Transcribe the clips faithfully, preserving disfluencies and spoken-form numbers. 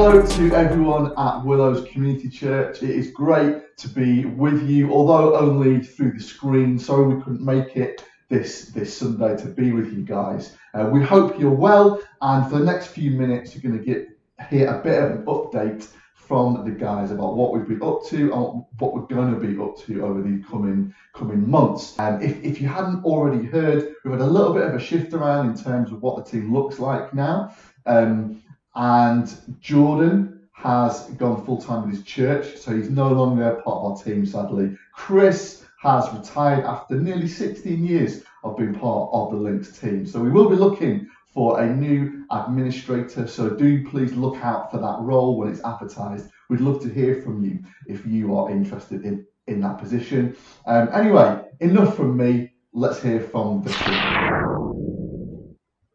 Hello to everyone at Willows Community Church. It is great to be with you, although only through the screen. Sorry we couldn't make it this, this Sunday to be with you guys. Uh, we hope you're well, and for the next few minutes you're going to get hear a bit of an update from the guys about what we've been up to and what we're going to be up to over the coming coming months. And if, if you hadn't already heard, we've had a little bit of a shift around in terms of what the team looks like now. Um, and Jordan has gone full-time with his church, so he's no longer part of our team, sadly. Chris has retired after nearly sixteen years of being part of the Links team. So we will be looking for a new administrator, so do please look out for that role when it's advertised. We'd love to hear from you if you are interested in, in that position. Um, anyway, enough from me. Let's hear from the team.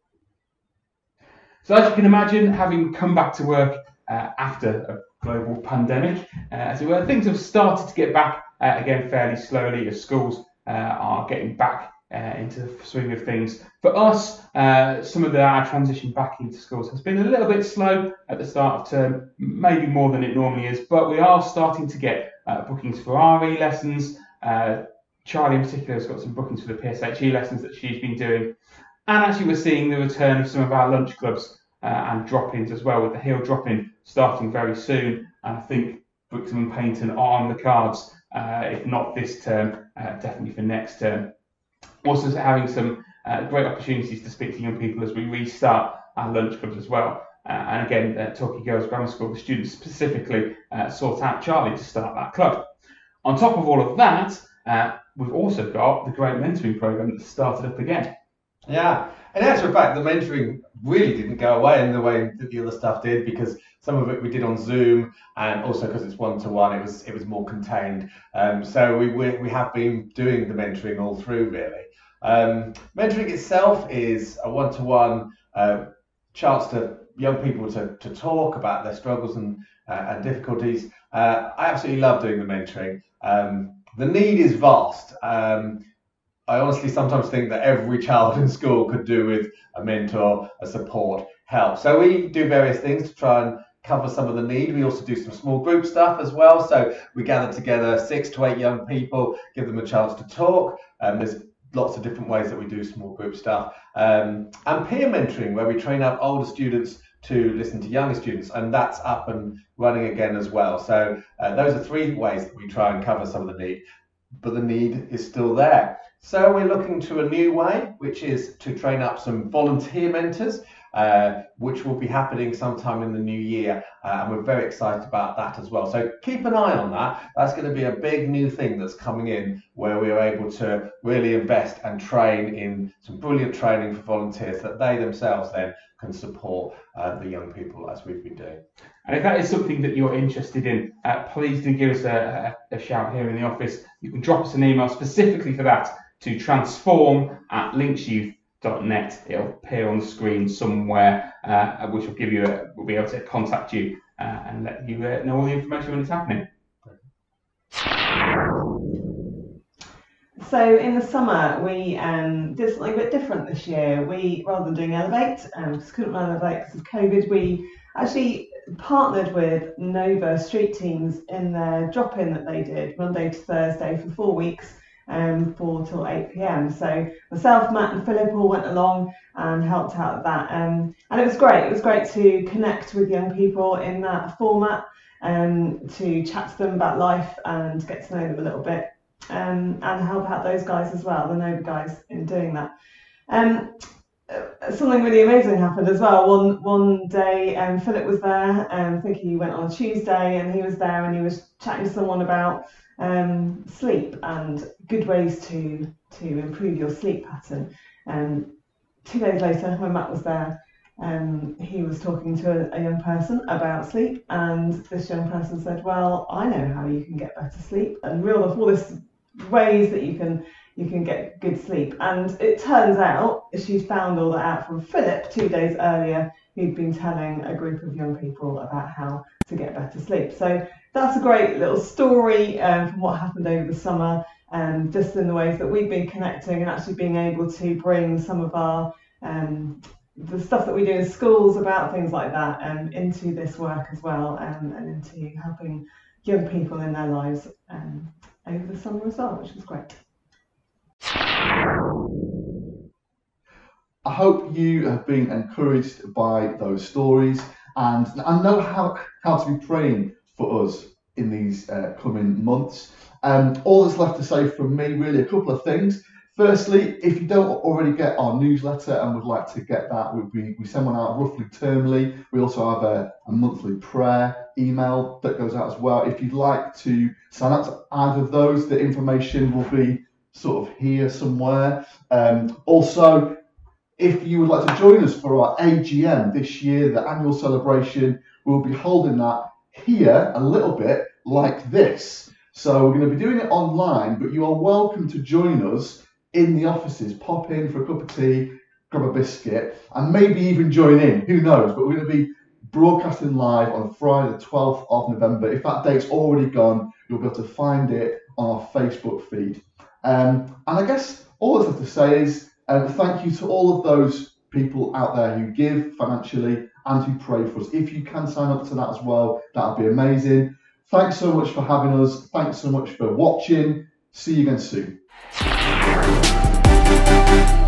So as you can imagine, having come back to work uh, after a global pandemic, uh, as it were, things have started to get back uh, again fairly slowly as schools uh, are getting back Uh, into the swing of things. For us, uh, some of the, our transition back into schools has been a little bit slow at the start of term, maybe more than it normally is, but we are starting to get uh, bookings for R E lessons. Uh, Charlie in particular has got some bookings for the P S H E lessons that she's been doing. And actually we're seeing the return of some of our lunch clubs uh, and drop-ins as well, with the Hill drop-in starting very soon. And I think Brixham and Paignton are on the cards, uh, if not this term, uh, definitely for next term. Also having some uh, great opportunities to speak to young people as we restart our lunch clubs as well. Uh, and again, at Torquay Girls Grammar School, the students specifically uh, sought out Charlie to start that club. On top of all of that, uh, we've also got the great mentoring programme that started up again. Yeah, and in actual fact, the mentoring really didn't go away in the way that the other stuff did, because some of it we did on Zoom, and also because it's one-to-one, it was it was more contained. Um, so we, we we have been doing the mentoring all through, really. Um, mentoring itself is a one-to-one uh, chance to young people to, to talk about their struggles and, uh, and difficulties. Uh, I absolutely love doing the mentoring. Um, the need is vast. Um, I honestly sometimes think that every child in school could do with a mentor, a support, help. So we do various things to try and cover some of the need. We also do some small group stuff as well. So we gather together six to eight young people, give them a chance to talk. Um, there's lots of different ways that we do small group stuff. Um, and peer mentoring, where we train up older students to listen to younger students, and that's up and running again as well. So uh, those are three ways that we try and cover some of the need, but the need is still there. So we're looking to a new way, which is to train up some volunteer mentors, uh, which will be happening sometime in the new year. Uh, and we're very excited about that as well. So keep an eye on that. That's going to be a big new thing that's coming in, where we are able to really invest and train in some brilliant training for volunteers that they themselves then can support uh, the young people as we've been doing. And if that is something that you're interested in, uh, please do give us a, a, a shout here in the office. You can drop us an email specifically for that to transform at linksyouth dot net. It'll appear on the screen somewhere, uh, which will give you a, we'll be able to contact you uh, and let you uh, know all the information when it's happening. So in the summer, we um, did something a bit different this year. We, rather than doing Elevate, um, because couldn't run Elevate because of COVID, we actually partnered with Nova Street Teams in their drop-in that they did Monday to Thursday for four weeks. Um, four till eight p m. So myself, Matt and Philip all went along and helped out with that. Um, and it was great. It was great to connect with young people in that format, um, to chat to them about life and get to know them a little bit, um, and help out those guys as well, the Nova guys, in doing that. Um, something really amazing happened as well. One one day, um, Philip was there, um, I think he went on a Tuesday, and he was there and he was chatting to someone about um sleep and good ways to to improve your sleep pattern. And um, two days later, when Matt was there, um he was talking to a, a young person about sleep, and this young person said, well, I know how you can get better sleep, and real of all this ways that you can you can get good sleep. And it turns out she'd found all that out from Philip two days earlier, who'd been telling a group of young people about how to get better sleep. So that's a great little story um, from what happened over the summer, and um, just in the ways that we've been connecting and actually being able to bring some of our um, the stuff that we do in schools about things like that um, into this work as well, um, and into helping young people in their lives um, over the summer as well, which is great. I hope you have been encouraged by those stories, and I know how, how to be praying for us in these uh, coming months. Um, all that's left to say from me, really, a couple of things. Firstly, if you don't already get our newsletter and would like to get that, we, we, we send one out roughly termly. We also have a, a monthly prayer email that goes out as well. If you'd like to sign up to either of those, the information will be sort of here somewhere. Um, also, if you would like to join us for our A G M this year, the annual celebration, we'll be holding that here a little bit like this. So we're going to be doing it online, but you are welcome to join us in the offices. Pop in for a cup of tea, grab a biscuit, and maybe even join in. Who knows? But we're going to be broadcasting live on Friday the twelfth of November. If that date's already gone, you'll be able to find it on our Facebook feed. Um, and I guess all I have to say is um, thank you to all of those people out there who give financially and who pray for us. If you can sign up to that as well, that would be amazing. Thanks so much for having us. Thanks so much for watching. See you again soon.